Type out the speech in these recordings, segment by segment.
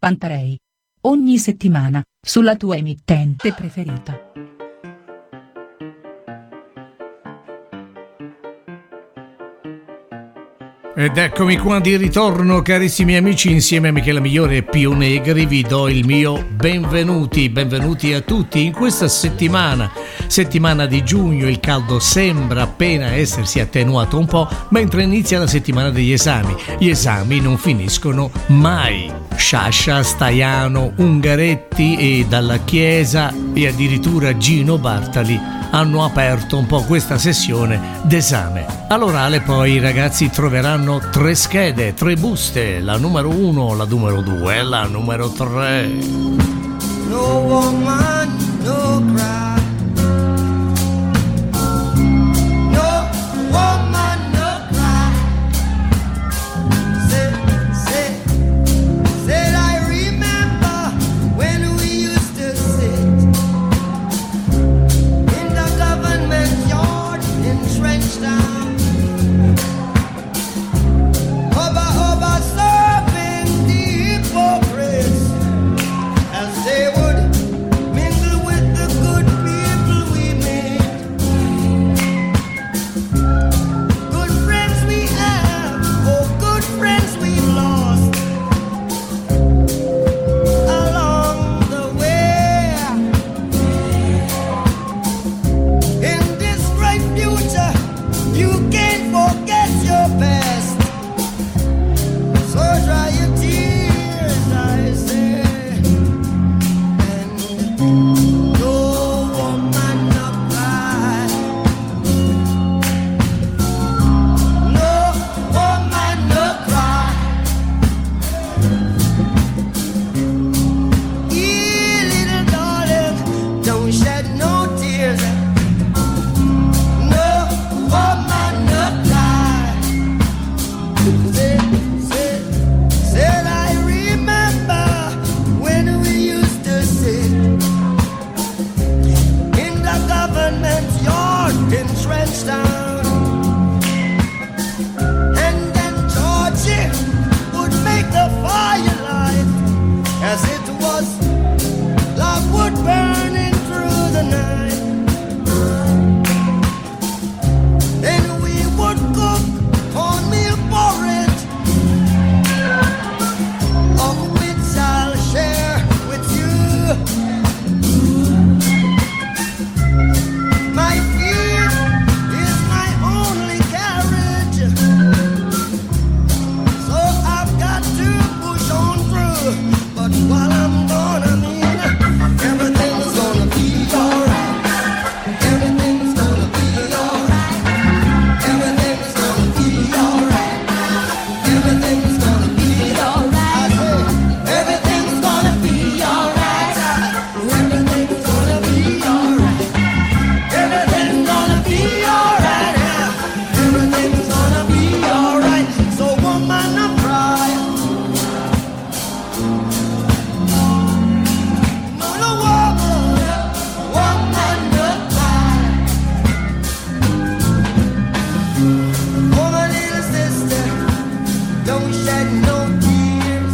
Pantarei. Ogni settimana, sulla tua emittente preferita. Ed eccomi qua di ritorno, carissimi amici, insieme a Michela Migliore e Pio Negri vi do il mio benvenuti a tutti in questa settimana di giugno. Il caldo sembra appena essersi attenuato un po', mentre inizia la settimana degli esami. Gli esami non finiscono mai. Sciascia, Staiano, Ungaretti e Dalla Chiesa e addirittura Gino Bartali hanno aperto un po' questa sessione d'esame. All'orale poi i ragazzi troveranno 3 schede, 3 buste, la numero 1, la numero 2 e la numero 3. No woman, no cry. No woman, no cry. Said I remember when we used to sit in the government yard in Trenchtown. Over serving the hypocrites as they would mingle with the good people we made. Good friends we have, oh good friends we've lost along the way. In this bright future, you can't forget your past. So dry your tears, I say, and no woman no cry. No woman no cry. Little darling, don't shed no tears. No woman no cry. Said I remember when we used to sit in the government yard in Trenchtown, and then Georgie would make the firelight as it was love would burning through the night, and we would cook cornmeal porridge, of which I'll share with you. My feet is my only carriage, so I've got to push on through. But while I'm gone, I mean, everything's gonna be alright. Everything's gonna be alright. Everything's gonna be alright. Everything's gonna be alright. Everything's gonna be alright. Everything's gonna be alright. Everything's gonna be alright. Everything's gonna be alright. So woman, no cry. No, no woman, no cry. Oh, my little sister, don't shed no tears.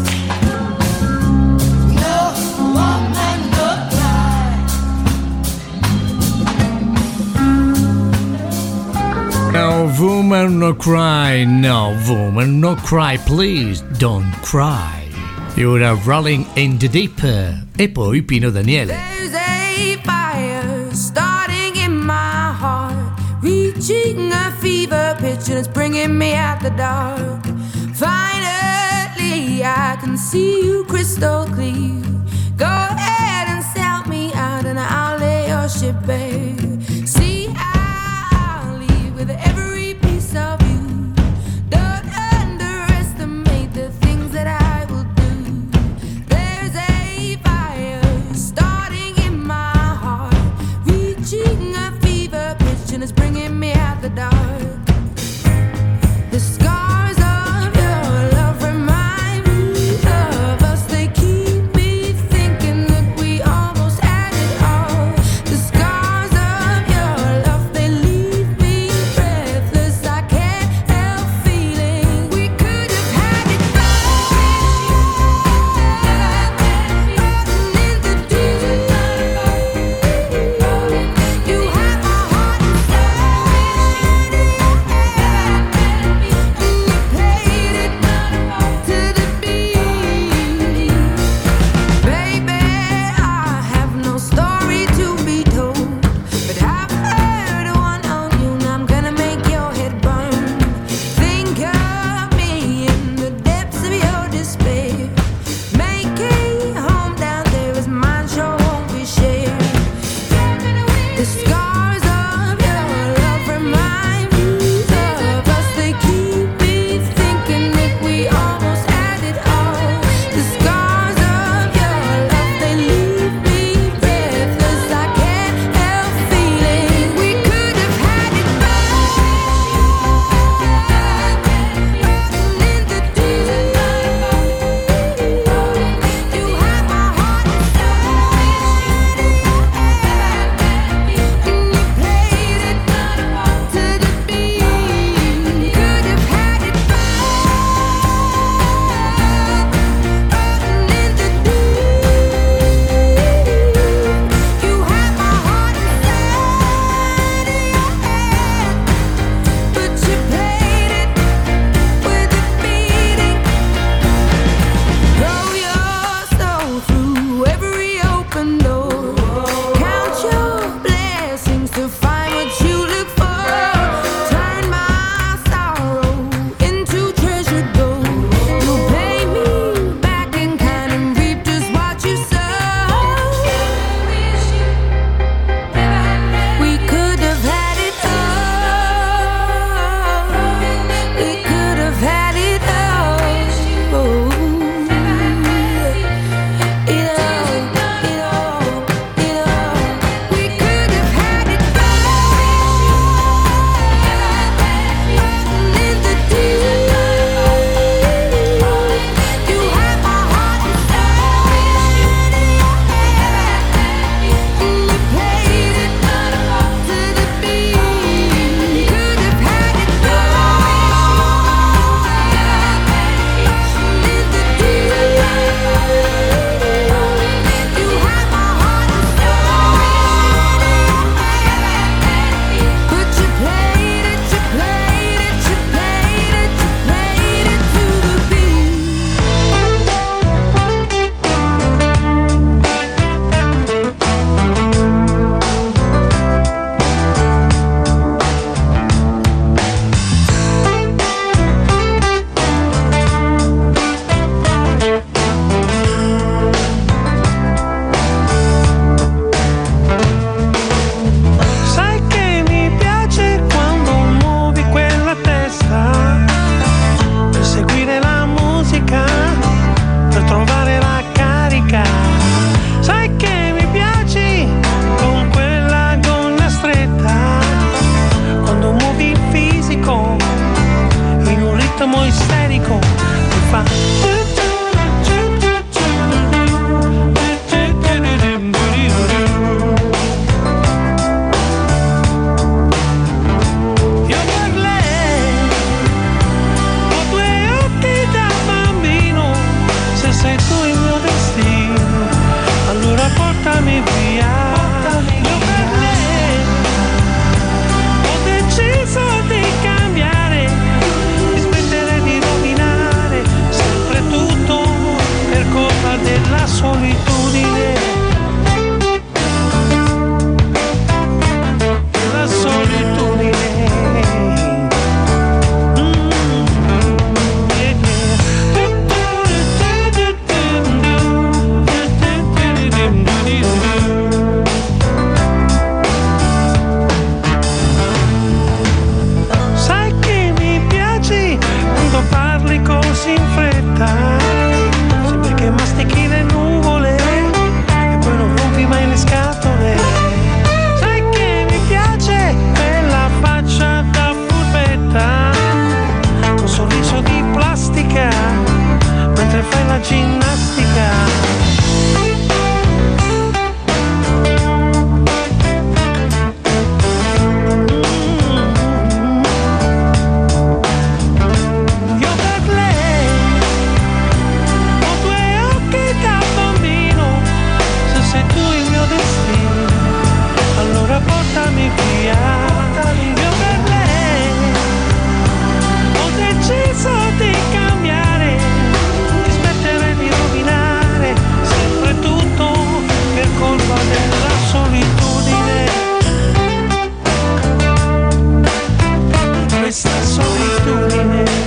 No woman, no cry. No woman no cry, no woman no cry, please don't cry. You're rolling in the deep. E poi Pino Daniele. There's a fire starting in my heart, reaching a fever pitch and it's bringing me out the dark. Finally, I can see you crystal clear. Go ahead and sell me out and I'll lay your ship bare. See, I'll leave with every piece of you. Don't underestimate the things that I will do. There's a fire starting in my heart, reaching a fever pitch and it's bringing me out the dark. The scars of your love remind me of us. They keep portami via. Io per lei ho deciso di cambiare, di smettere di rovinare sempre tutto per colpa della solitudine. La solitudine. Sai che mi piaci quando parli così in fretta, sembri che mastichi le nuvole e poi non rompi mai le scatole. Sai che mi piace quella faccia da furbetta, con sorriso di plastica mentre fai la ginnastica. Portami via, io per lei ho deciso di cambiare, di smettere di rovinare sempre tutto per colpa della solitudine. Questa solitudine.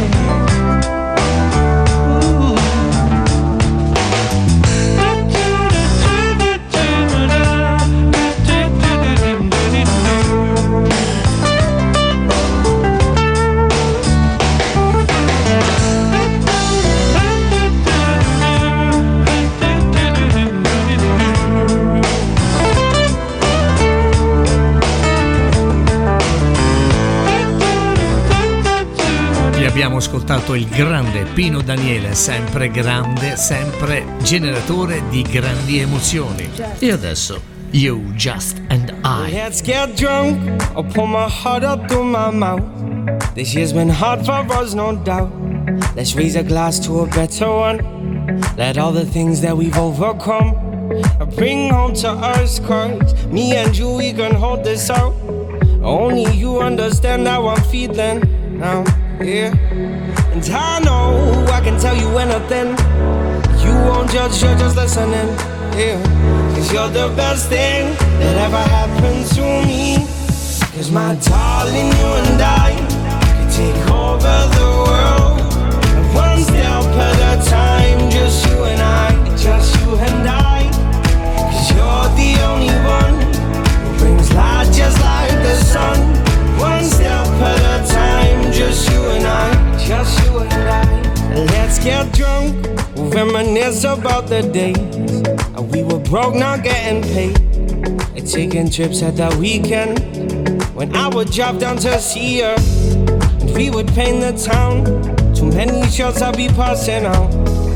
Abbiamo ascoltato il grande Pino Daniele, sempre grande, sempre generatore di grandi emozioni. E adesso You, Just and I. Let's get drunk, I'll pour my heart up through my mouth. This year's been hard for us, no doubt. Let's raise a glass to a better one. Let all the things that we've overcome bring home to us, 'cause me and you, we can hold this out. Only you understand how I'm feeling now, yeah. And I know I can tell you anything. You won't judge, you're just listening, yeah. 'Cause you're the best thing that ever happened to me. 'Cause my darling, you and I can take over the world, and one step at a time, just you and I, just you and I. 'Cause you're the only one who brings light just like the sun. One step at a time, just you and I, just you and I. Let's get drunk, we'll reminisce about the days we were broke, not getting paid, and taking trips at the weekend, when I would drop down to see her, and we would paint the town. Too many shots I'd be passing out,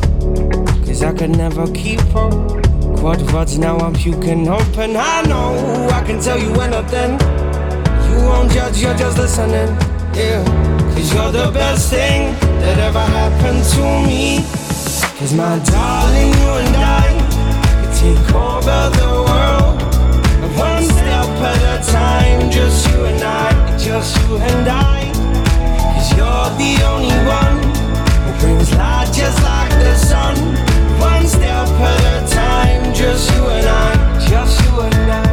'cause I could never keep up. Quad words, now I'm puking up, and I know I can tell you anything. You won't judge, you're just listening, yeah. 'Cause you're the best thing that ever happened to me. 'Cause my darling, you and I can take over the world, and one step at a time, just you and I, just you and I. 'Cause you're the only one who brings light just like the sun. One step at a time, just you and I, just you and I.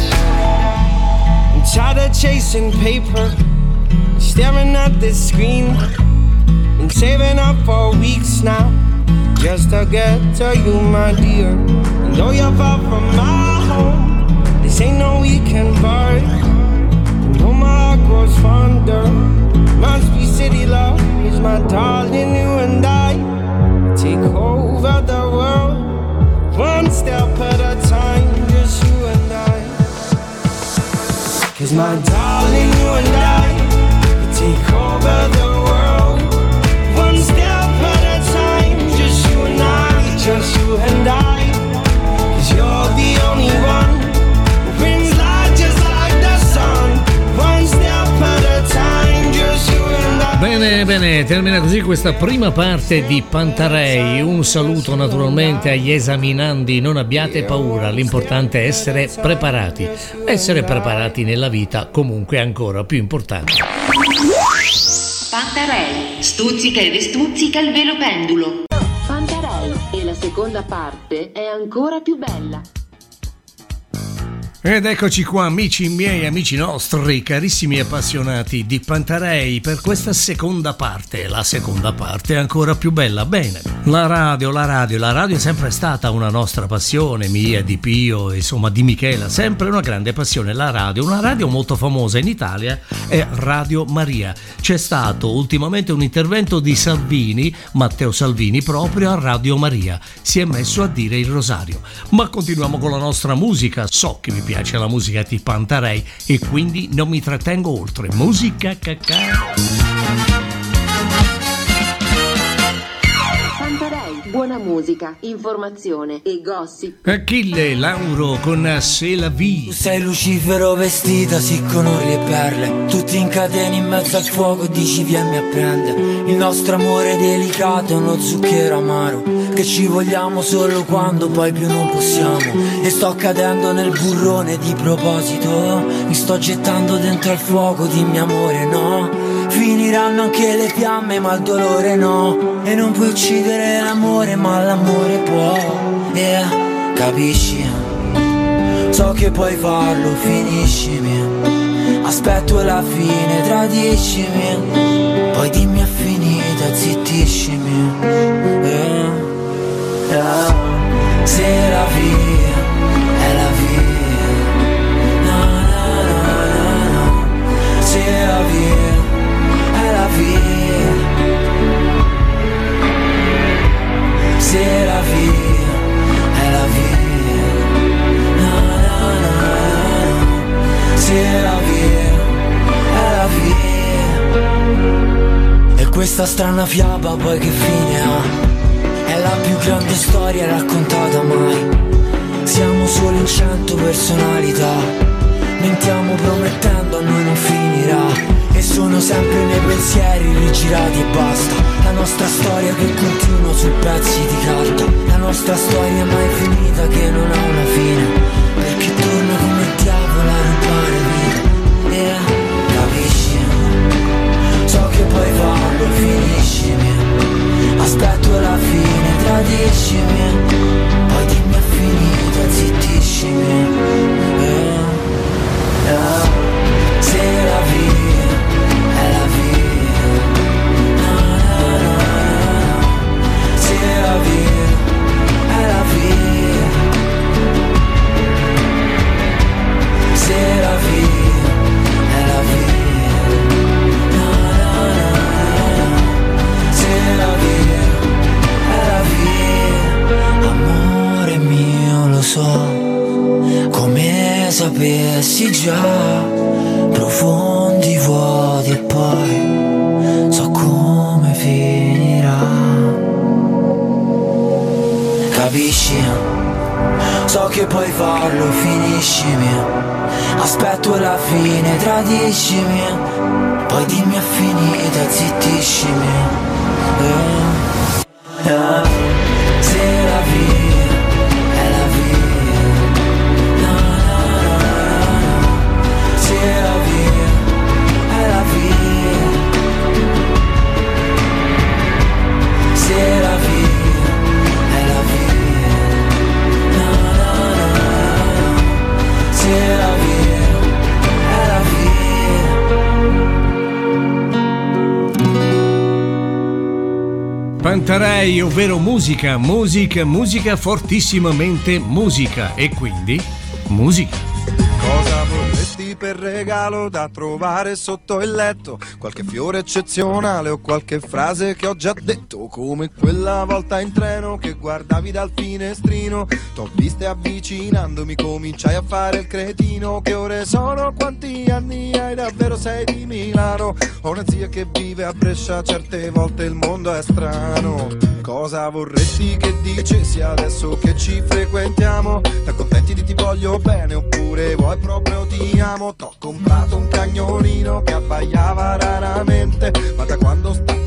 I'm tired of chasing paper, staring at this screen. Been saving up for weeks now, just to get to you, my dear. And though you're far from my home, this ain't no weekend bar. And though my heart grows fonder, must be city love. Is my darling, you and I take over the world, one step at a time, just you and I. 'Cause my darling, you and I take over the world, one step at a time, just you and I, just you and I. 'Cause you're the only one who brings light just like the sun, one step at a time, just you and I. Bene, Bene, termina così questa prima parte di Pantarei. Un saluto naturalmente agli esaminandi, non abbiate paura, l'importante è essere preparati. Essere preparati nella vita comunque è ancora più importante. Pantarei, stuzzica e restuzzica il velo pendulo. Pantarei, e la seconda parte è ancora più bella. Ed eccoci qua, amici miei, amici nostri, carissimi appassionati di Pantarei, per questa seconda parte. La seconda parte è ancora più bella. Bene, la radio è sempre stata una nostra passione, mia, di Pio, insomma di Michela, sempre una grande passione. La radio, una radio molto famosa in Italia è Radio Maria. C'è stato ultimamente un intervento di Salvini, Matteo Salvini, proprio a Radio Maria. Si è messo a dire il rosario. Ma continuiamo con la nostra musica. So che vi piace la musica di Pantarei e quindi non mi trattengo oltre. Musica Pantarei, buona musica, informazione e gossip. Achille Lauro con C'est la vie. Tu sei Lucifero vestita sì con orli e perle, tutti in catene in mezzo al fuoco, dici vieni a prendere. Il nostro amore delicato è uno zucchero amaro, che ci vogliamo solo quando poi più non possiamo. E sto cadendo nel burrone di proposito, mi sto gettando dentro al fuoco, dimmi amore no. Finiranno anche le fiamme ma il dolore no. E non puoi uccidere l'amore ma l'amore può. Yeah, capisci? So che puoi farlo, finiscimi. Aspetto la fine, tradiscimi. Poi dimmi è finita, zittiscimi. Yeah. C'est la vie, è la vie. No, no, no, no, no. C'est la vie, è la vie. C'est la vie, è la vie. No, no, no, no. C'est la vie, è la vie. E questa strana fiaba poi che fine ha? È la più grande storia raccontata mai. Siamo solo in 100 personalità. Mentiamo promettendo a noi non finirà. E sono sempre i miei pensieri rigirati e basta. La nostra storia che continua su pezzi di carta. La nostra storia mai finita che non ha una fine. Perché torna come il diavolo a rubare vita. Yeah, capisci? So che puoi farlo, finiscimi. Aspetto la fine, tradiscimi. Poi dimmi è finita, zittiscimi. C'est la vie, è la vie. No, no, no, no. C'est la vie, è la vie. C'est la vie, è la vie. No, no, no, no. C'est la vie. Amore mio, lo so, come sapessi già, profondi vuoti e poi so come finirà. Capisci? So che puoi farlo, finiscimi. Aspetto la fine, tradiscimi. Poi dimmi è finita, zittiscimi. C'est la vie, è la vie. No, no, no, no. C'est la vie, è la vie. C'est la vie, è la vie. No, no, no, no. C'est la vie, è la vie. Pantarei, ovvero musica, fortissimamente musica, e quindi musica. Cosa vorresti per regalo da trovare sotto il letto? Qualche fiore eccezionale o qualche frase che ho già detto? Come quella volta in treno che guardavi dal finestrino. T'ho viste avvicinandomi, cominciai a fare il cretino. Che ore sono? Quanti anni hai? Davvero sei di Milano? Ho una zia che vive a Brescia, certe volte il mondo è strano. Cosa vorresti che dicessi adesso che ci frequentiamo? T'accontenti di ti voglio bene oppure vuoi proprio ti amo? T'ho comprato un cagnolino che abbaiava raramente, ma da quando sta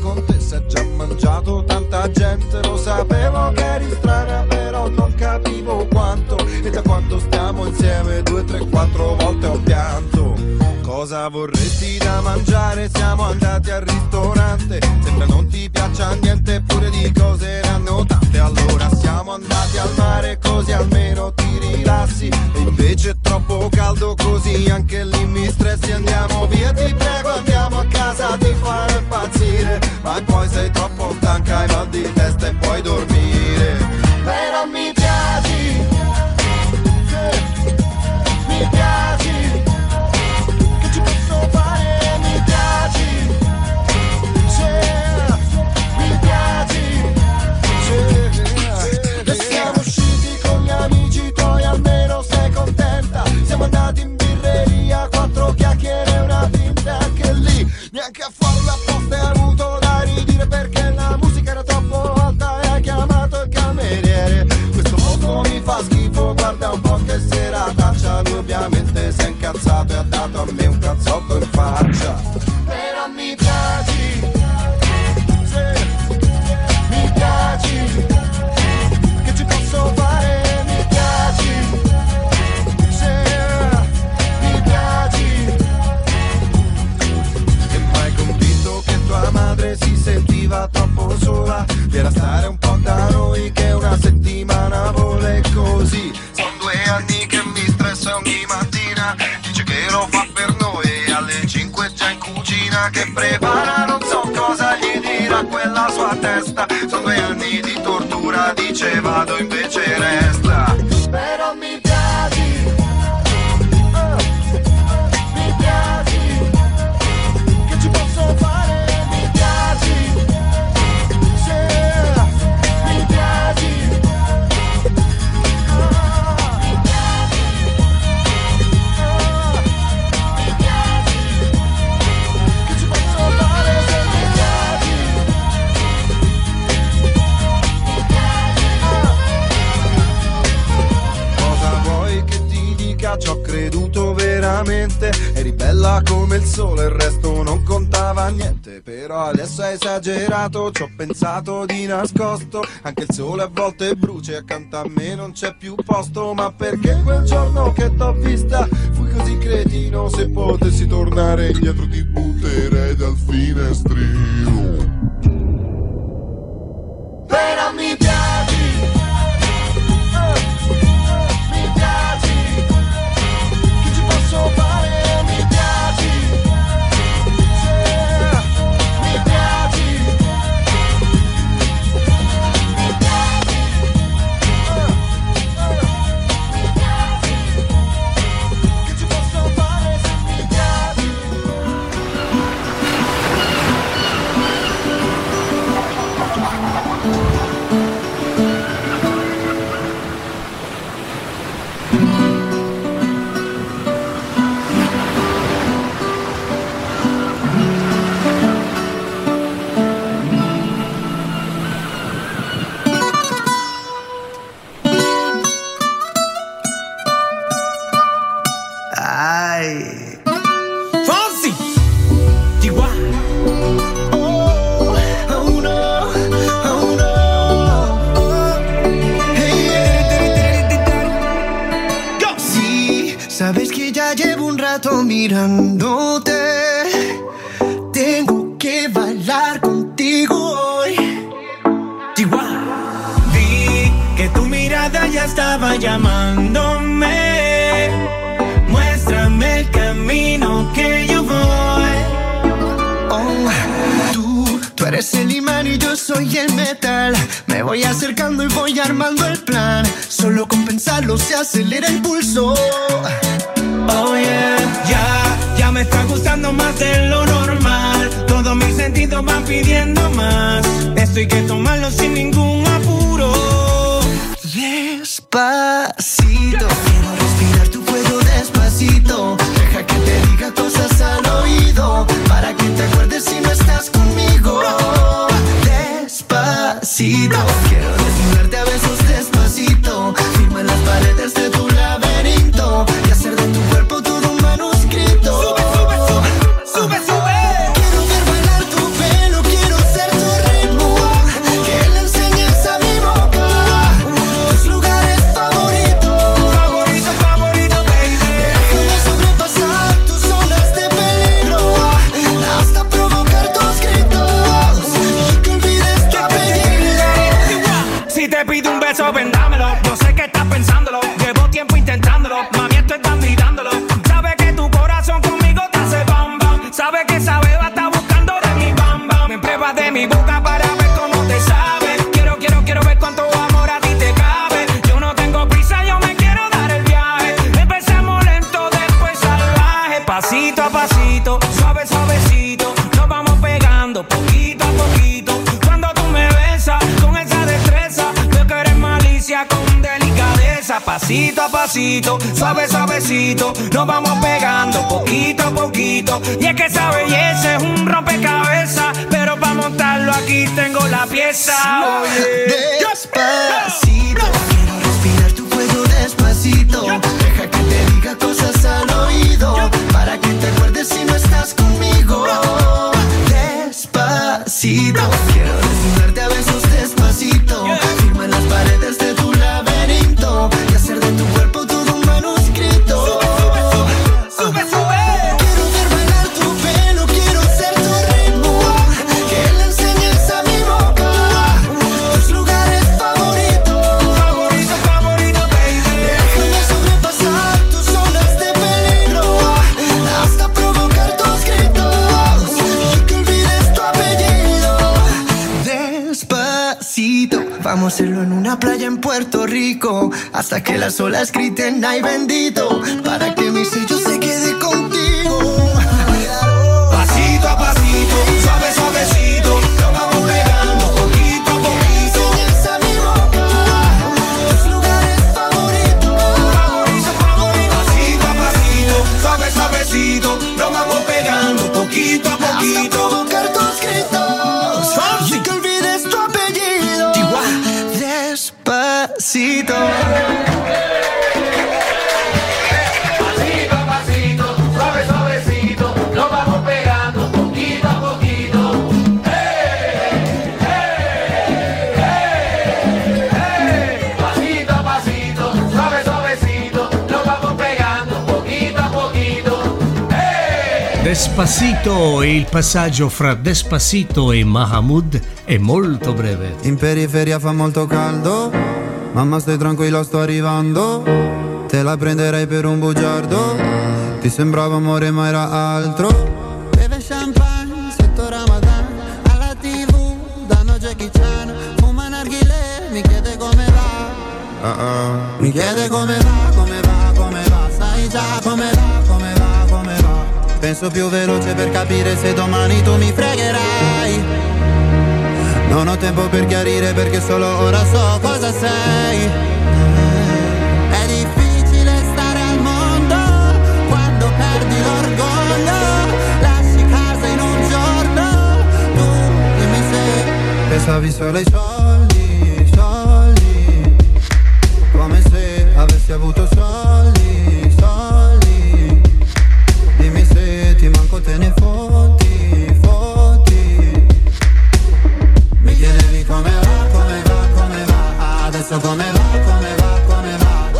si è già mangiato tanta gente. Lo sapevo che eri strana, però non capivo quanto. E da quando stiamo insieme 2, 3, 4 volte ho pianto. Cosa vorresti da mangiare? Siamo andati al ristorante. Sembra non ti piaccia niente, eppure di cose ne hanno tante. Allora siamo andati al mare, così almeno ti rilassi. E invece è troppo caldo, così anche lì mi stressi. Andiamo via, ti prego, andiamo a casa, ti fare impazzire. Ma poi sei troppo stanca, hai mal di testa e puoi dormire. Però mi piaci, mi piaci. Che ci posso fare? Mi piaci, mi piaci. E siamo usciti con gli amici tuoi, almeno sei contenta. Siamo andati in birreria, 4 chiacchiere e una tinta. Anche lì, neanche a farla apposta hai avuto da ridire, perché la musica era troppo alta e hai chiamato il cameriere. Questo mondo mi fa schifo, guarda un po' che serataccia. Lui ovviamente si è incazzato e ha dato a me un cazzotto in faccia. Però mi piaci, mi piaci. Che ci posso fare? Mi piaci, mi piaci. E mai convinto che tua madre si sentiva troppo sola, per stare un po' da noi che una settimana vuole così. Sono 2 anni che mi stressa ogni mattina, dice che lo fa per noi e alle 5 già in cucina che prepara, non so cosa gli dirà quella sua testa. Sono 2 anni di tortura, dice vado invece resta. Però mi piaci, mi piaci. Che ci posso fare? Mi piaci, mi piaci. Che ci posso fare se mi piaci? Cosa vuoi che ti dica? Ci ho creduto veramente. Eri bella come il sole, il resto non contava niente. Però adesso hai esagerato, ci ho pensato di nascosto. Anche il sole a volte brucia e accanto a me non c'è più posto. Ma perché quel giorno che t'ho vista fui così cretino? Se potessi tornare indietro ti butterei dal finestrino. Però mi piaci, mi piaci. Che ci posso fare? Mi piaci, mi piaci. Mi piaci, mi piaci. Che ci posso fare se mi piaci? Ai Fonsi ti guarda. Oh no, oh no. Hey, go. Sí, sabes que ya llevo un rato mirándote. Tengo que bailar contigo hoy. Chihuahua. Vi que tu mirada ya estaba llamándome. Muéstrame el camino que yo voy. Oh, tú eres el imán y yo soy el metal. Me voy acercando y voy armando el plan. Solo con pensarlo se acelera el pulso. Oh yeah, ya me está gustando más de lo normal. Todos mis sentidos van pidiendo más. Esto hay que tomarlo sin ningún apuro. Despacito, quiero respirar tu fuego despacito. Deja que te diga cosas al oído, para que te acuerdes si no estás conmigo. Despacito, quiero desnudarte a besos despacito. Firma en las paredes de tu laberinto y hacer de tu cuerpo todo un manuscrito. Sube, sube, sube, sube, sube. Quiero ver bailar tu pelo, quiero ser tu rey. cabeza, pasito a pasito, suave suavecito, nos vamos pegando poquito a poquito. Y es que esa belleza es un rompecabezas, pero para montarlo aquí tengo la pieza. Oye, despacito, quiero respirar tu cuello despacito. Deja que te diga cosas al oído, para que te acuerdes si no estás conmigo. Despacito, quiero desnudarte a besos despacito. Firma en las paredes de tu laberinto y hacer de tu cuerpo todo un manuscrito. Sube, sube. Quiero ver bailar tu pelo, quiero ser tu ritmo. Que le enseñes a mi boca tus lugares favoritos. Favorito, favorito, baby. Déjame sobrepasar tus zonas de peligro hasta provocar tus gritos y que olvides tu apellido. Despacito, vamos a hacerlo en una playa en Puerto Rico hasta que las olas griten ay bendito, para que mi sello se quede contigo. pasito a pasito, suave suavecito, nos vamos pegando poquito a poquito. Enseñas a mi boca tus lugares favoritos. Favorito, favorito, pasito a pasito, suave suavecito, nos vamos pegando poquito a Hasta poquito. provocar tus gritos y que olvides tu apellido. Despacito. Pasito a pasito, suave suavecito, nos vamos pegando poquito a poquito. Pasito a pasito, suave suavecito, nos vamos pegando poquito a poquito. Despacito, e il passaggio fra Despacito e Mahamud è molto breve. In periferia fa molto caldo, mamma stai tranquilla sto arrivando. Te la prenderei per un bugiardo, ti sembrava amore ma era altro. Beve champagne sotto Ramadan, alla TV danno Jackie Chan. Fuma narghilè, mi chiede come va. Mi chiede come va, come va, come va. Sai già come va, come va, come va. Penso più veloce per capire se domani tu mi fregherai. Non ho tempo per chiarire perché solo ora so cosa sei. È difficile stare al mondo quando perdi l'orgoglio. Lasci casa in un giorno, tu dimmi se pensavi solo ai soldi, soldi. Come se avessi avuto soldi, soldi. Dimmi se ti manco te ne fotti, fotti. Mi chiedevi come va, come va, come va. Adesso come va, come va, come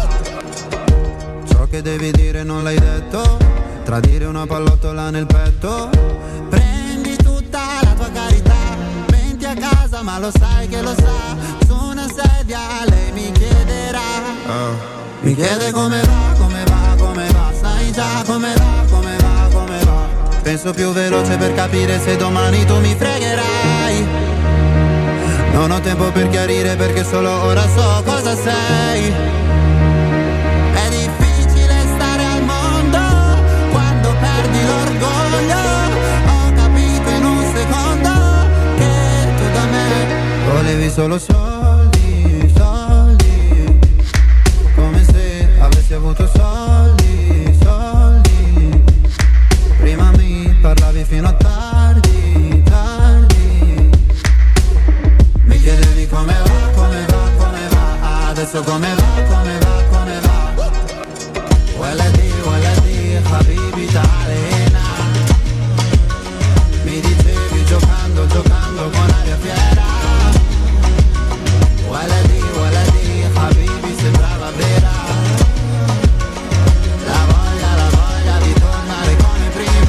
va. Ciò che devi dire non l'hai detto. Tradire una pallottola nel petto. Prendi tutta la tua carità. Menti a casa ma lo sai che lo sa. Su una sedia lei mi chiederà. Mi chiede come va, come va, come va. Sai già come va, come va, come va. Penso più veloce per capire se domani tu mi fregherai. Non ho tempo per chiarire perché solo ora so cosa sei. È difficile stare al mondo quando perdi l'orgoglio. Ho capito in un secondo che tu da me volevi solo soldi, soldi. Come se avessi avuto soldi, soldi. Prima mi parlavi fino a tardi, tardi. Mi chiedevi come va, come va, come va. Adesso come va, come va, come va. Waladi, habibi ta'alena. Mi dicevi giocando, giocando con aria fiera. Waladi, habibi sembrava vera. La voglia di tornare come prima.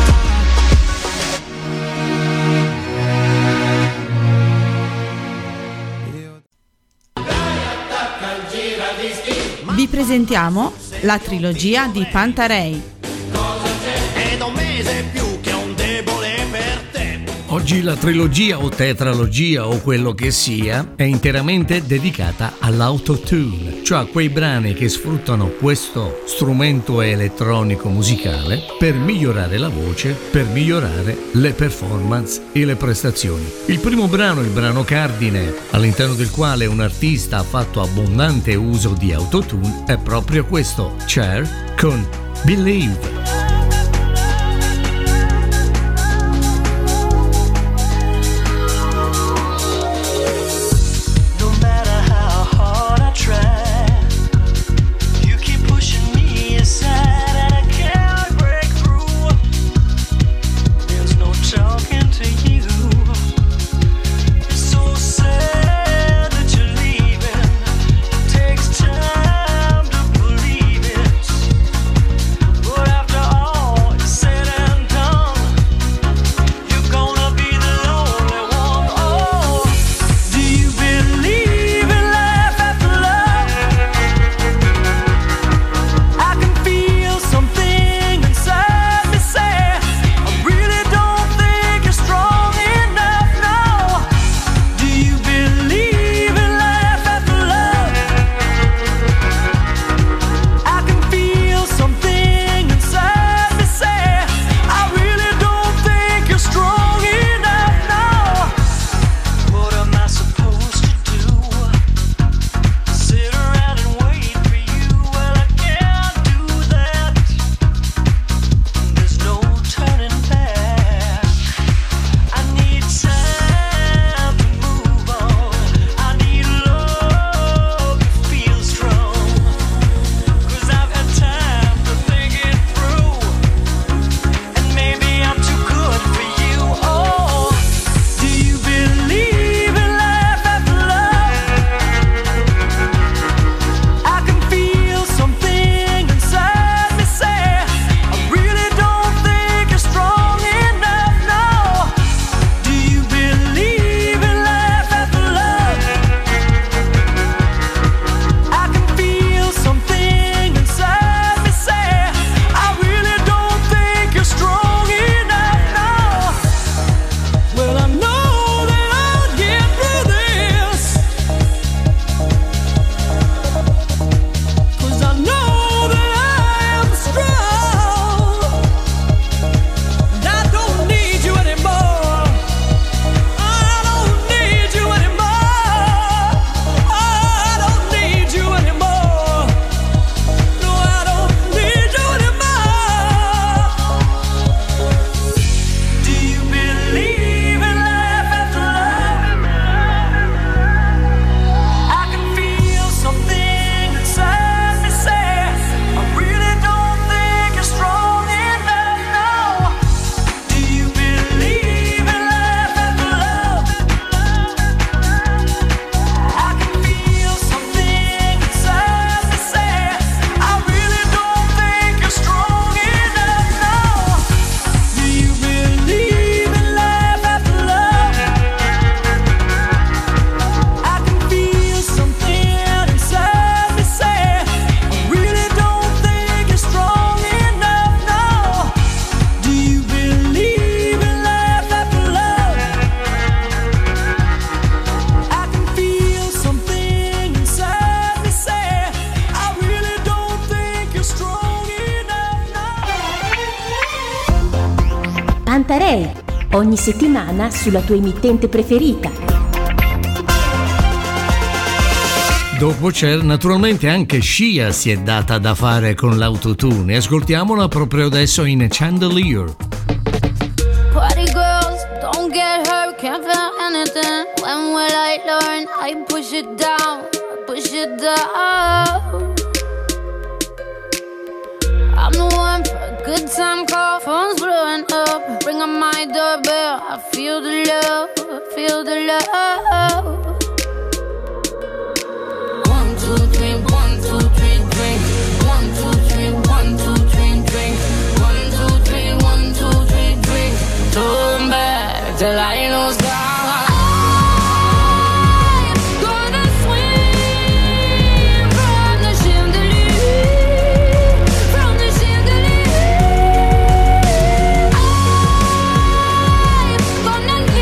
Vi presentiamo la trilogia di Pantarei. È da un mese più che ho un debole per te. Oggi la trilogia o tetralogia o quello che sia è interamente dedicata all'autotune, cioè a quei brani che sfruttano questo strumento elettronico musicale per migliorare la voce, per migliorare le performance e le prestazioni. Il primo brano, il brano cardine, all'interno del quale un artista ha fatto abbondante uso di autotune, è proprio questo, Cher con Believe. Pantarei, ogni settimana sulla tua emittente preferita. Dopo Cher, naturalmente anche Sia si è data da fare con l'autotune. Ascoltiamola proprio adesso in Chandelier. Party girls, don't get hurt, can't feel anything. When will I learn? I push it down, push it down. I'm the one for a good time call, phone's blowing up. Ring on my doorbell, I feel the love, I feel the love. 1, 2, 3, 1, 2, 3, drink. 1, 2, 3, 1, 2, 3, drink. 1, 2, 3, 1, 2, 3, drink. Turn back till I lose God. Gonna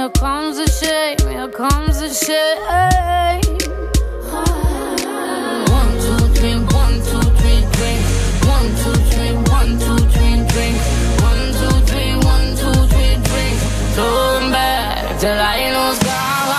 here comes the shame, here comes the shame. 1, 2, 3, 1, 2, 3, drink. 1, 2, 3, 1, 2, 3, drink. 1, 2, 3, 1, 2, 3, drink. Turn back till I lose God.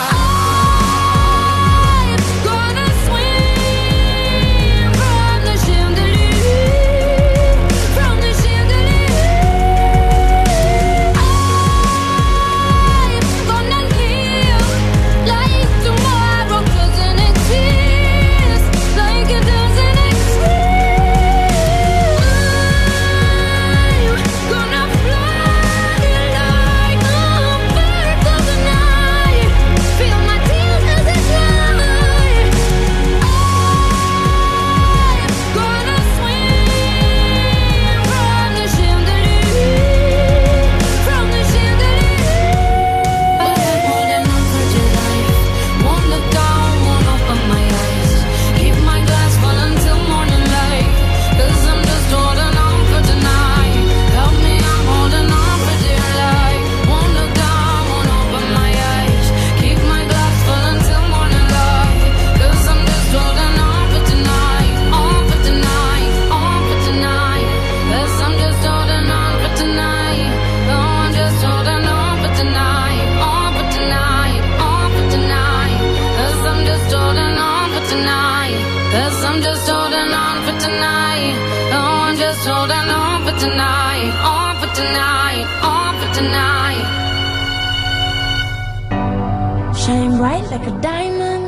Shine bright like a diamond.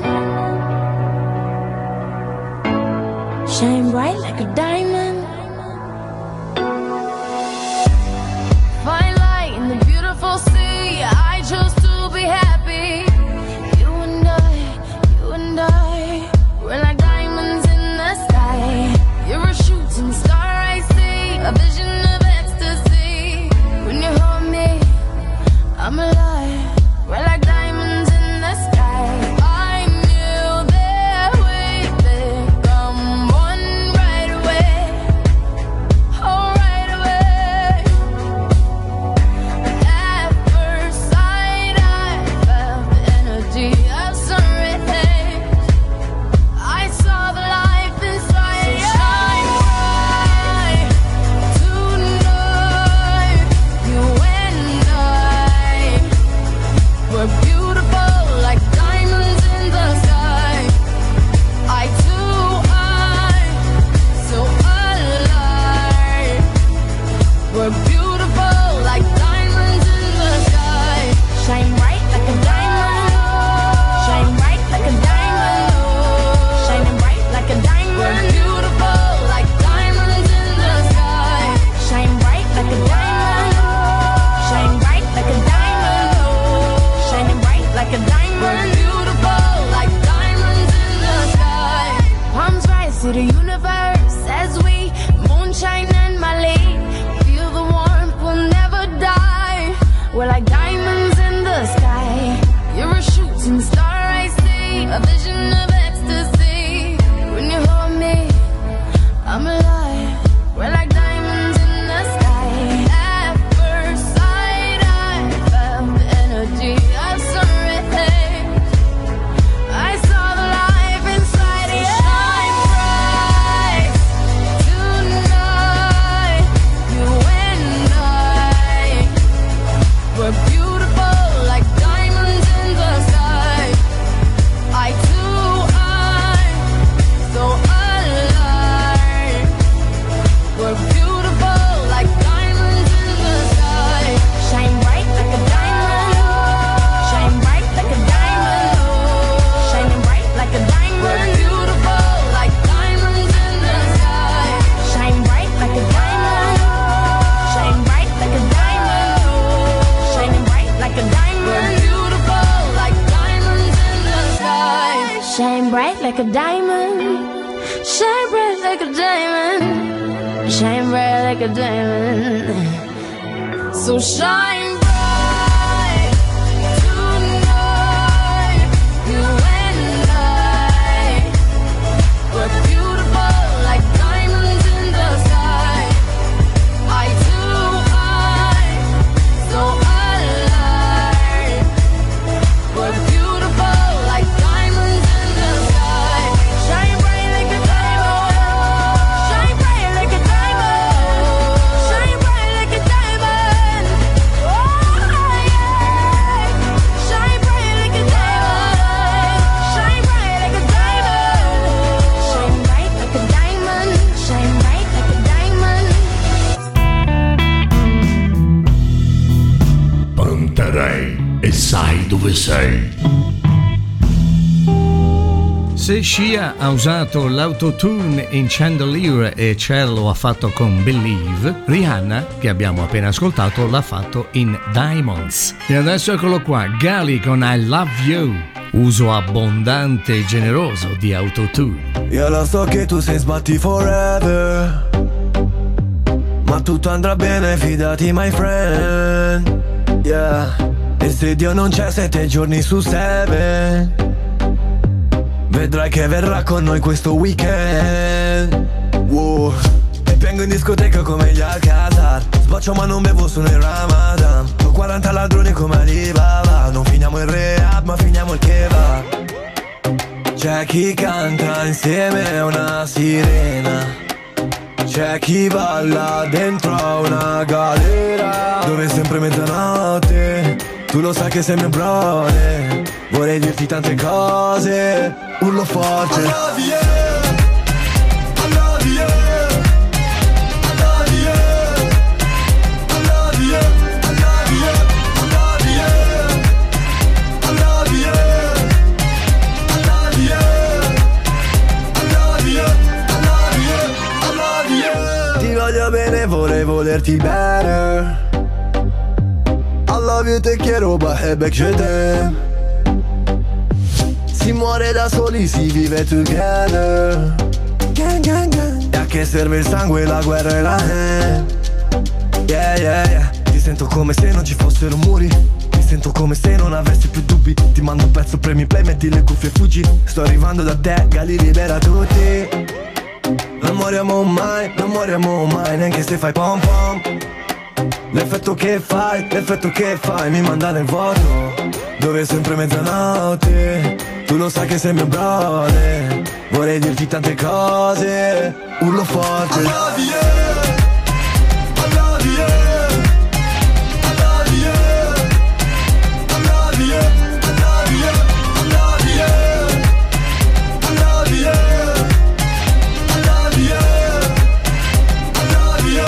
Shine bright like a diamond. Find light in the beautiful sea. I chose to be happy. You and I, we're like diamonds in the sky. You're a shooting star I see, a vision of ecstasy. When you hold me, I'm alive. We're like diamonds in the sky. I knew that we'd become one right away. Oh, right away. At first sight, I felt the energy of sun rays. I saw the life inside you. Shine bright tonight. You and I, we're beautiful like diamonds in the sky. Eye to eye, so alive. We're beautiful like diamonds in the sky. Shine bright like a diamond. Shine bright like a diamond. Shining bright like a diamond. We're beautiful like diamonds in the sky. Shine bright like a diamond. Shine bright like a diamond. Shining bright like a diamond. We're beautiful like diamonds in the sky. Palms rise to the universe as we moonshine and Malay. Feel the warmth, we'll never die. We're like diamonds in the sky. You're a shooting star I see, a vision of ecstasy. When you hold me, I'm alive. We're like diamonds in the sky. At first sight, I felt the energy of sun rays. I saw the life inside you. Shine bright tonight. You and I, we're beautiful like diamonds in the sky. Eye to eye, so alive. We're beautiful like diamonds in the sky. Shine bright like a diamond. Shine bright like a diamond. Shining bright like a diamond. We're beautiful like diamonds in the sky. Shine bright like a diamond. Shine bright like a diamond. Shining bright like a diamond. We're beautiful like diamonds in the sky. Shine bright like a diamond. Shine bright like a diamond. Shine bright like a diamond. So shine bright tonight. You and I, we're beautiful like diamonds in the sky. Eye to eye, so alive. e sai dove sei. Se Sia ha usato l'autotune in Chandelier e Cher lo ha fatto con Believe, Rihanna, che abbiamo appena ascoltato, l'ha fatto in Diamonds. E adesso eccolo qua, Gali con I Love You, uso abbondante e generoso di autotune. Io lo so che tu sei sbatti forever, ma tutto andrà bene, fidati my friend, yeah. E se Dio non c'è 7 giorni su 7, vedrai che verrà con noi questo weekend. Wow. E piango in discoteca come gli Alcazar, sboccio ma non bevo solo in Ramadan. Ho 40 ladroni come Alibaba, non finiamo il rehab ma finiamo il kebab. C'è chi canta insieme a una sirena, c'è chi balla dentro a una galera, dove è sempre mezzanotte, tu lo sai che sei mio brother. Vorrei dirti tante cose, urlo forte. I love you, I love you, I love you, I love you, I love you, I love you, I love you, I love you, I love you, I love you. Ti voglio bene, vorrei volerti bene. I love you, te quiero, baby, je t'aime. Si muore da soli, si vive together. Gang, gang, gang. E a che serve il sangue, la guerra e la hand. Yeah, yeah, yeah. Ti sento come se non ci fossero muri, ti sento come se non avessi più dubbi. Ti mando un pezzo, premi play, metti le cuffie e fuggi. Sto arrivando da te, Gali libera tutti. Non moriamo mai, non moriamo mai, neanche se fai pom pom. L'effetto che fai mi manda nel vuoto, dove è sempre mezzanotte. Tu lo sai che sei mio brother, vorrei dirti tante cose, urlo forte. I love you, I love you, I love you, I love you, I love you, I love you, I love you, I love you, I love you,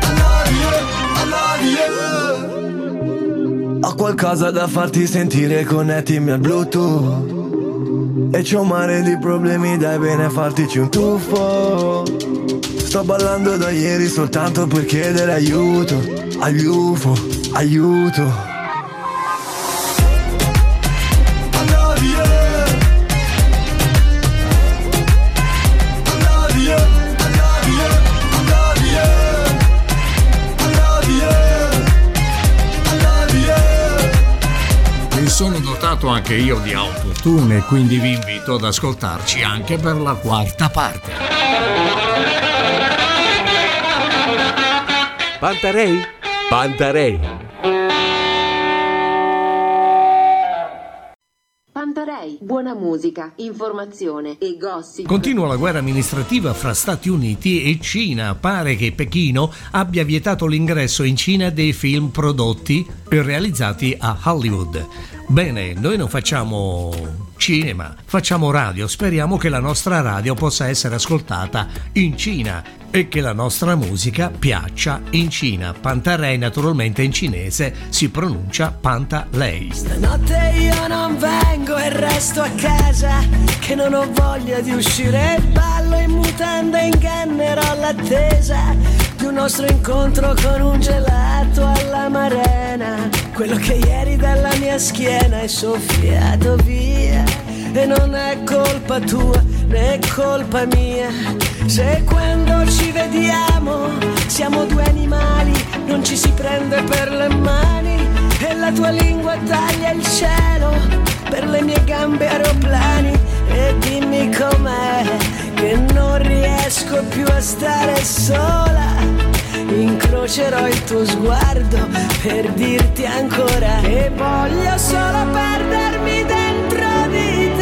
I love you. Ho qualcosa da farti sentire, connettimi al Bluetooth. E c'ho un mare di problemi, dai bene fartici un tuffo. Sto ballando da ieri soltanto per chiedere aiuto agli UFO, aiuto. Sono dotato anche io di autotune e quindi vi invito ad ascoltarci anche per la quarta parte. Pantarei? Pantarei. Pantarei, buona musica, informazione e gossip. Continua la guerra amministrativa fra Stati Uniti e Cina. Pare che Pechino abbia vietato l'ingresso in Cina dei film prodotti e realizzati a Hollywood. Bene, noi non facciamo cinema, facciamo radio. Speriamo che la nostra radio possa essere ascoltata in Cina e che la nostra musica piaccia in Cina. Pantarei naturalmente in cinese si pronuncia Pantalei. Stanotte io non vengo e resto a casa, che non ho voglia di uscire, ballo in mutanda e ingannerò l'attesa di un nostro incontro con un gelato alla Marena. Quello che ieri dalla mia schiena è soffiato via, e non è colpa tua né colpa mia, se quando ci vediamo siamo due animali, non ci si prende per le mani, e la tua lingua taglia il cielo, per le mie gambe aeroplani. E dimmi com'è che non riesco più a stare sola, incrocerò il tuo sguardo per dirti ancora, e voglio solo perdermi dentro di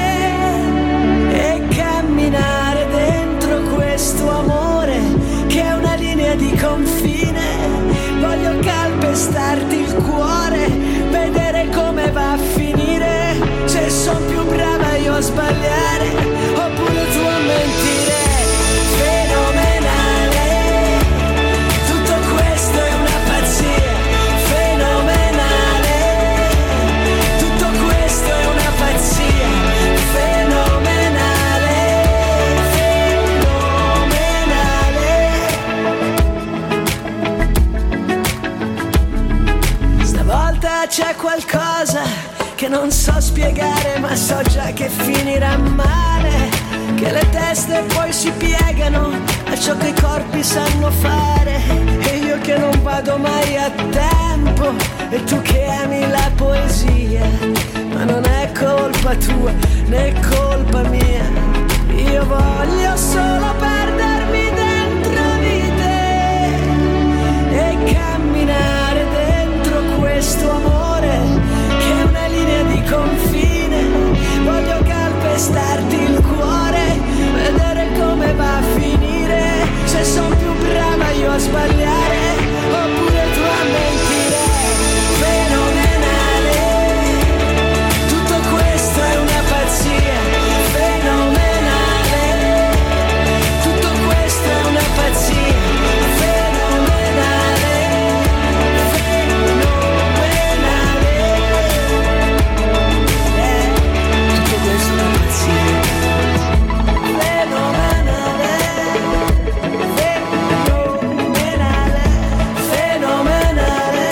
te e camminare dentro questo amore che è una linea di confine. Voglio calpestarti il cuore, vedere come va a finire, se son più brava io a sbagliare oppure tu a mentire. Fenomenale, tutto questo è una pazzia. Fenomenale, c'è qualcosa che non so spiegare, ma so già che finirà male, che le teste poi si piegano a ciò che i corpi sanno fare, e io che non vado mai a tempo, e tu che ami la poesia, ma non è colpa tua né colpa mia, io voglio solo perdermi dentro di te e camminare dentro questo amore che è una linea di confine, voglio calpestarti il cuore, vedere come va a finire, se son più brava io a sbagliare oppure tu a mentire. Fenomenale, tutto questo è una pazzia, fenomenale, tutto questo è una pazzia, fenomenale, fenomenale, tutto questo è una pazzia, fenomenale, fenomenale, fenomenale,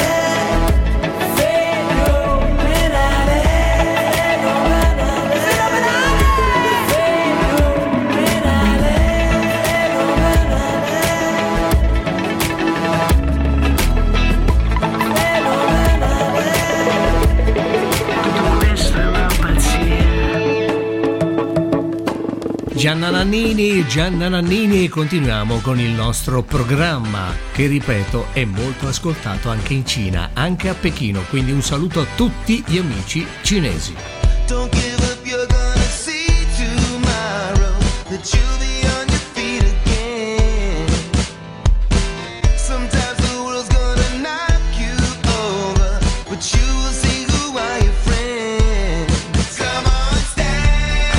Gianna Nannini, continuiamo con il nostro programma che, ripeto, è molto ascoltato anche in Cina, anche a Pechino, quindi un saluto a tutti gli amici cinesi. Don't give up, you're gonna see tomorrow that you'll be on your feet again. Sometimes the world's gonna knock you over, but you will see who are your friends. Come on, stand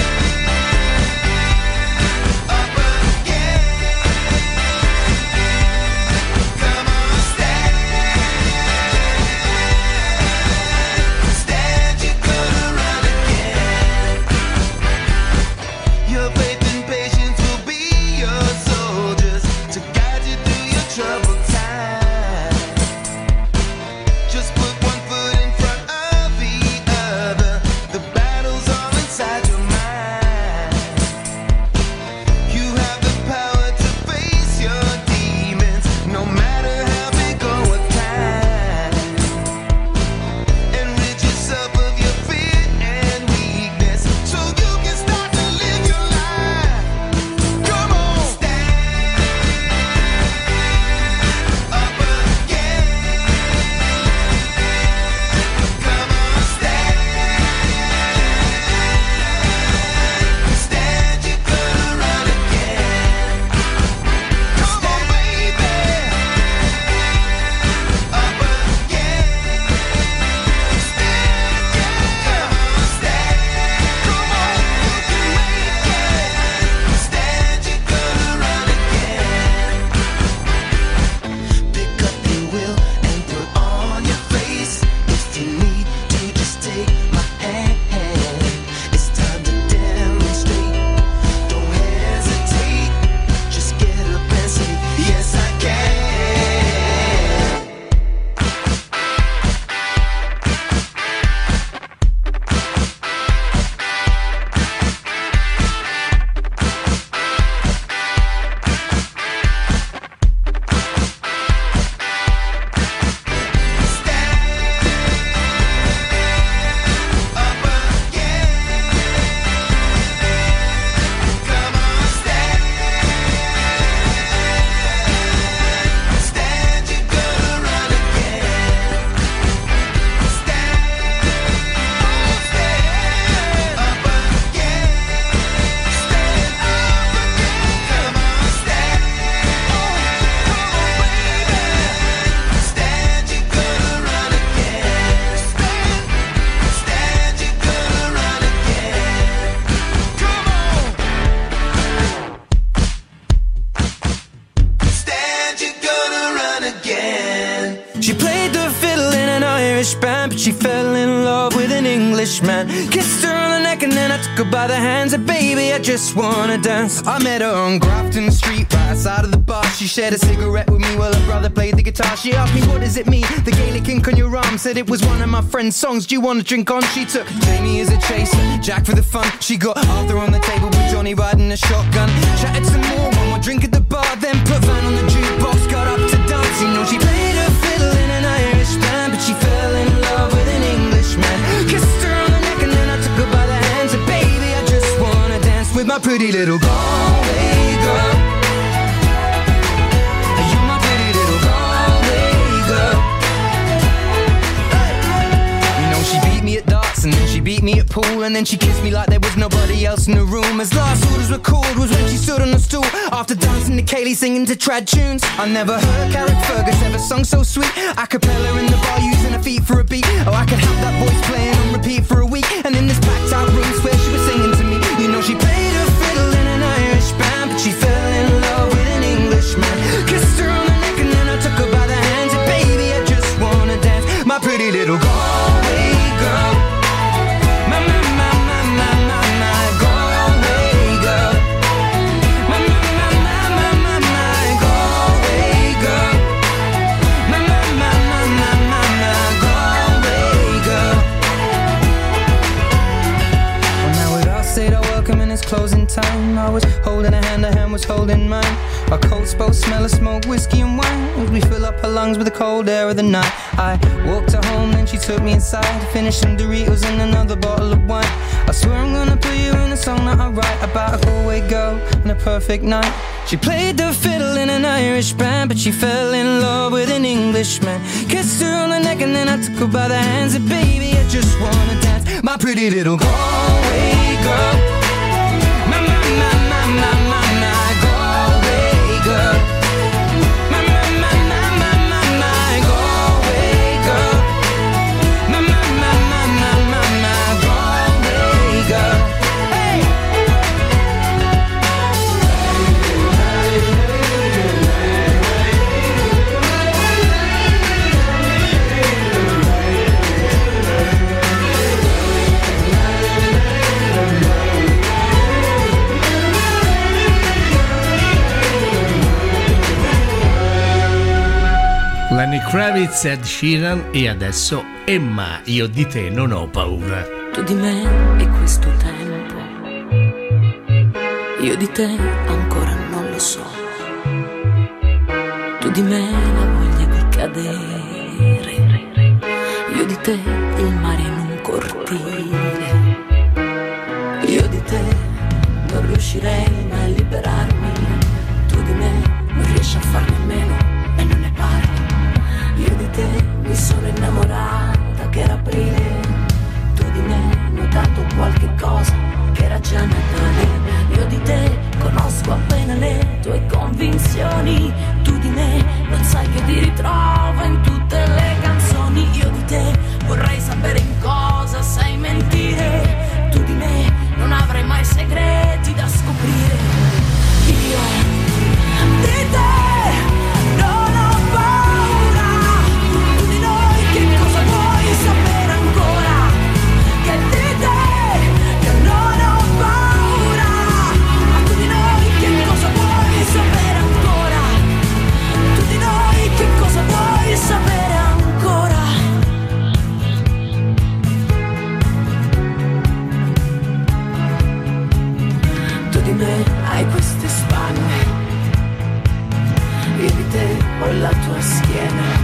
up again. Come on, stand, you're gonna run again. Your faith and patience will be your soldiers to guide you through your troubled time. Just put one foot in front of the other. The battle's all inside your mind. You have the power to face your demons, no matter how big or what kind. And rid yourself of your fear and weakness, so you can start to live your life. Come on, stand up again. Come on, stand, you're gonna run again. Come on, baby, up again. Come on, you can make it. Stand, you're gonna run again. Pick up your will and put on your face. If you need to, just take my hand. It's time to demonstrate. Don't hesitate. Just get up and say, yes, I can. Stand, you're gonna run again. Stand up again. Stand up again. Come on, stand. Come on, baby. Stand, you're gonna run again. Stand, you're gonna run again. Come on. Stand, you're gonna run again. She played the fiddle in an Irish band, but she fell in love with an Englishman. Kissed her on the neck and then I took her by the hands and baby, I just wanna dance. I met her on Grafton Street, right outside of the bar. She shared a cigarette with me while her brother played the guitar. She asked me, what does it mean, the Gaelic ink on your arm? Said it was one of my friend's songs, do you wanna drink on? She took Jamie as a chaser, Jack for the fun. She got Arthur on the table with Johnny riding a shotgun. Chatted some more, one more drink at the bar, then put Van on the jukebox, got up to dance. You know she played her fiddle in an Irish band, but she fell in love with an Englishman. Kissed her on the neck and then I took her by the hands. And baby, I just wanna dance with my pretty little Galway girl. You're my pretty little Galway girl. You know she beat me at darts and then she beat me at pool, and then she kissed me like there was nobody else in the room. As last orders were called was when she stood on the stool after dancing to Kaylee singing to trad tunes. I never heard Carrick Fergus ever sung so sweet. A cappella in the bar using her feet for a beat. Oh, I could have that voice playing on repeat for a week. And in this packed out room where she was singing to me. You know she played her fiddle in an Irish band, but she fell in love with an Englishman. Kissed her on the neck and then I took her by the hands. And baby, I just wanna dance, my pretty little Galway girl. Closing time, I was holding her hand was holding mine. Our coats both smell of smoke, whiskey and wine, as we fill up her lungs with the cold air of the night. I walked her home, then she took me inside, finished some Doritos and another bottle of wine. I swear I'm gonna put you in a song that I write about a Galway girl and a perfect night. She played the fiddle in an Irish band, but she fell in love with an Englishman. Kissed her on the neck and then I took her by the hands. And baby, I just wanna dance, my pretty little Galway girl. Galway girl. My Galway girl. My Galway girl. Hey. Lenny Kravitz, Ed Sheeran e adesso Emma, io di te non ho paura. Tu di me e questo tempo, io di te ancora non lo so. Tu di me la voglia di cadere, io di te il mare in un cortile. Io di te non riuscirei mai a liberarmi, tu di me non riesci a farne a meno e non ne parli. Io di te mi sono innamorata che era aprile, tu di me hai notato qualche cosa che era già Natale. Io di te conosco appena le tue convinzioni, tu di me non sai che ti ritrovo in tutte le canzoni. Io di te vorrei sapere in cosa sai mentire, tu di me non avrai mai segreti da scoprire. Io di te non ho paura, tu di noi che cosa vuoi sapere ancora? Che di te io non ho paura, ma tu di noi che cosa vuoi sapere ancora? Tu di noi che cosa vuoi sapere ancora? Tu di me hai queste spalle, io di te ho la tua schiena.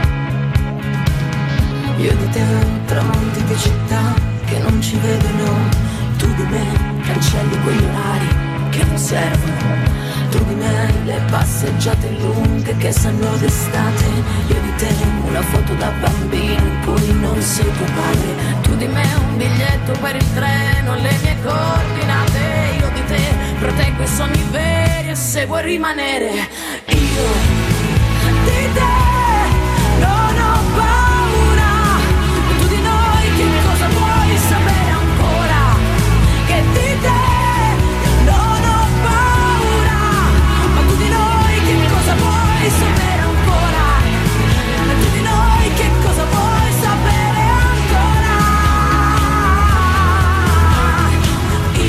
Io di te ho tramonti di città che non ci vedono, tu di me cancelli quegli orari che non servono. Tu di me le passeggiate lunghe che sanno d'estate. Io di te una foto da bambino in cui non sei tuo padre. Tu di me un biglietto per il treno, le mie coordinate. Io di te proteggo i sogni veri e se vuoi rimanere. Io di te non ho paura, tu di noi che cosa vuoi sapere ancora? Che di te non ho paura, ma tu di noi che cosa vuoi sapere ancora? Tu di noi che cosa vuoi sapere ancora? Io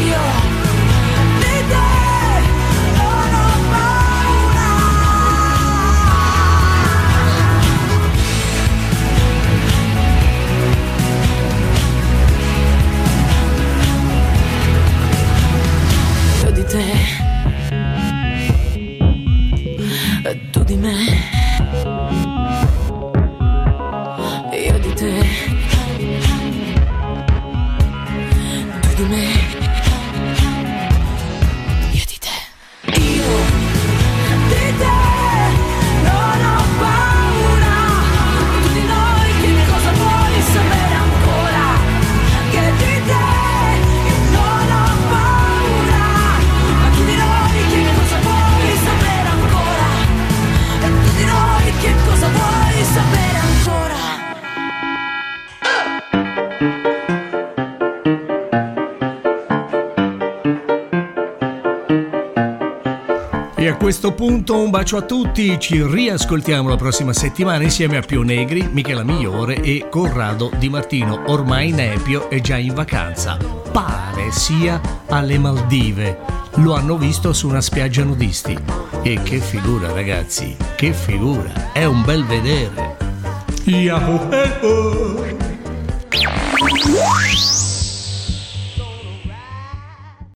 questo punto un bacio a tutti, ci riascoltiamo la prossima settimana insieme a Pio Negri, Michela Migliore e Corrado Di Martino. Ormai Nepio è già in vacanza, pare sia alle Maldive, lo hanno visto su una spiaggia nudisti e che figura ragazzi, che figura, è un bel vedere. Yahoo!